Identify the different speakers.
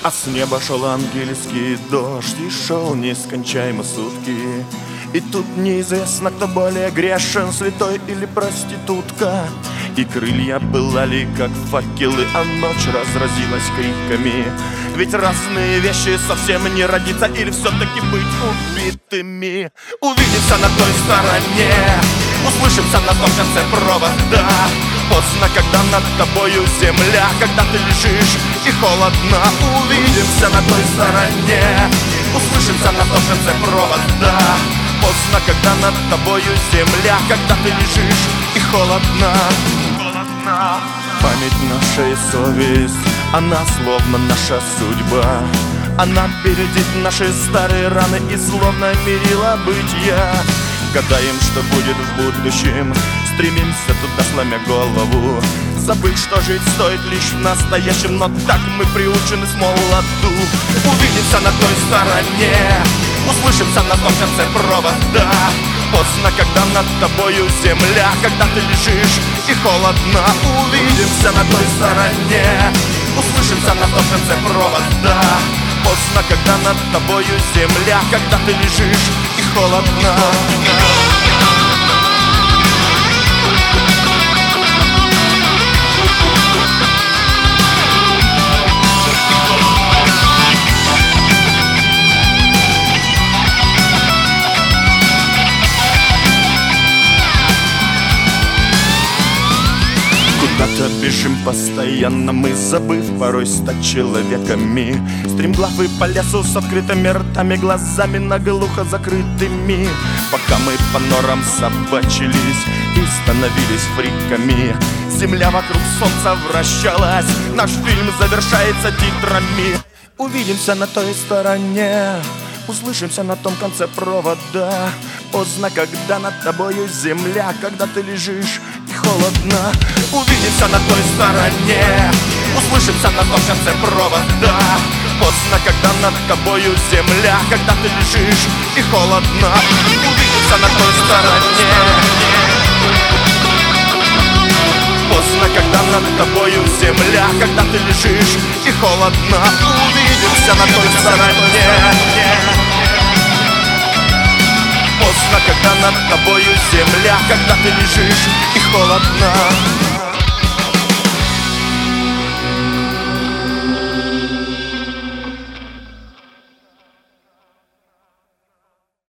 Speaker 1: А с неба шел ангельский дождь, и шел нескончаемо сутки. И тут неизвестно, кто более грешен, святой или проститутка. И крылья пылали, как факелы, а ночь разразилась криками. Ведь разные вещи совсем не родиться или все-таки быть убитыми. Увидимся на той стороне, услышимся на том конце провода. Поздно, когда над тобою земля, когда ты лежишь и холодно. Увидимся на той стороне, услышимся на том конце провода. Поздно, когда над тобою земля, когда ты лежишь и холодно. Память наша и совесть, она словно наша судьба. Она бередит наши старые раны и словно мерила бытия. Гадаем, что будет в будущем, стремимся туда, сломя голову. Забыть, что жить стоит лишь в настоящем, но так мы приучены с молоду. Увидимся на той стороне, услышимся на том конце провода. Поздно, когда над тобою земля, когда ты лежишь и холодно. Увидимся на той стороне, услышимся на том конце провода. Поздно, когда над тобою земля, когда ты лежишь и холодно. Куда-то бежим постоянно мы, забыв порой стать человеками. Стремглавы по лесу с открытыми ртами, глазами наглухо закрытыми. Пока мы по норам собачились и становились фриками. Земля вокруг солнца вращалась, наш фильм завершается титрами. Увидимся на той стороне, услышимся на том конце провода. Поздно, когда над тобою земля, когда ты лежишь и холодно. Увидимся на той стороне, услышимся на том конце провода. Поздно, когда над тобою земля, когда ты лежишь и холодно. Увидимся на той стороне, поздно, когда над тобою земля, когда ты лежишь и холодно. Увидимся на той стороне, поздно, когда над тобою земля, когда ты лежишь и холодно.